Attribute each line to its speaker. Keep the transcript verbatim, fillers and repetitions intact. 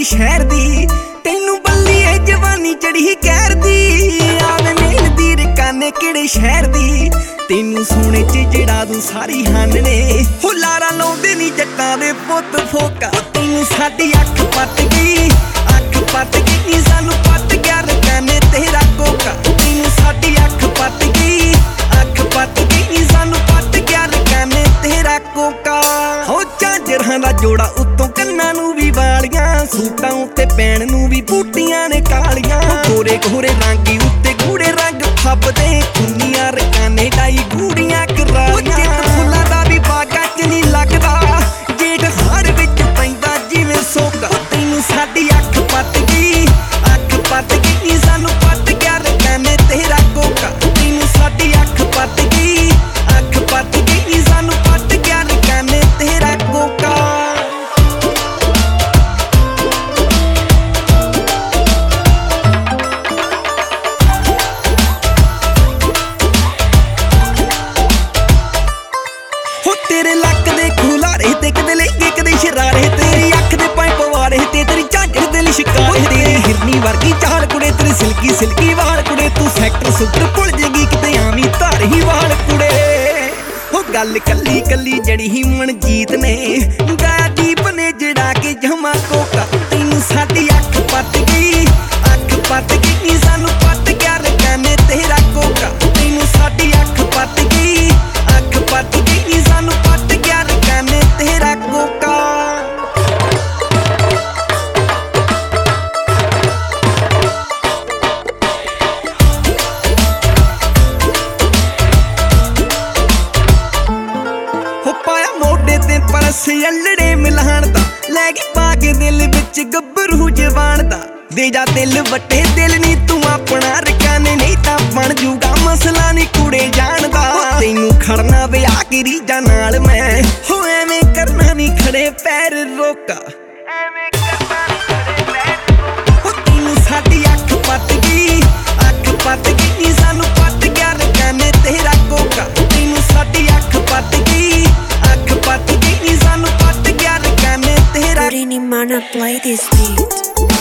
Speaker 1: शहर दी तेनू बल्ली है जवानी चढ़ी कहर दी आवे मेल दी रकाने किहड़े शहर दी तेनू सोने च जड़ा तू सारी हानने हो लारा लाउंदे नी जट्टां दे पुत्त फोका तेनू साडी अख पट गई अख पट गई सानू पट गया रकाने तेरा कोका तेनू साडी अख पट गई अख पट गई सानू पट गया रकाने तेरा कोका हो झांजरां दा जोड़ा उत्तों कन्नां नू भी वालियां सूटां उत्ते पैण नू भी बूटियां ने कालियां गोरे गोरे रंगी उत्ते गूड़े रंग फबदे खुन्नियां रकाने डाई गूड़ियां करालियां फुल्लां दा भी बागां च नहीं लगदा जेठ हाड़ विच पैंदा जिवें सोका तैनू साडी अख पट गई अख पट गई सानू पट गया रकाने तेरा कोका तैनू साडी अख पट गई अख पट गई सानू पट गया रकाने तेरा कोका तेरे लक दे खुलारे ते कदे लेके कदे शरारे तेरी अख दे पाइप वारे ते तेरी झांझर दे लिशकारे तेरी हिरनी वर्गी चाल कुड़े तेरी सिल्की सिल्की वाल कुड़े तू सैक्टर सुपर भुल जेगी किते आवी धार ही वाल कुड़े हो गल कल्ली कल्ली जड़ी ही मनजीत ने गाया दीप ने जड़ा के जमा कोका तैनू साडी अख पट गई अख पट गई सानू पट गया रकाने तेरा कोका तैनू साडी अख पट गई अख पट गई सानू पट गया रकाने तेरा कोका हो पाया मोढे ते परस अल्लड़े मिलाण दा लै गई पा के दिल विच गब्बरू जवान दा दे जा दिल वट्टे दिल नी तू अपना रकाने नहीं तां बन जूगा मसला नी कुड़े जानदा तैनू खड़ना विआह की रीजा नाल मैं हो एवें करना नी खड़े पैर रोका एवें करना नी खड़े पैर रोका तैनू साडी अख पट गई अख पट गई सानू पट गया रकाने तेरा कोका तैनू साडी अख पट गई अख पट गई सानू पट गया रकाने तेरा
Speaker 2: Rini Mana, play this beat.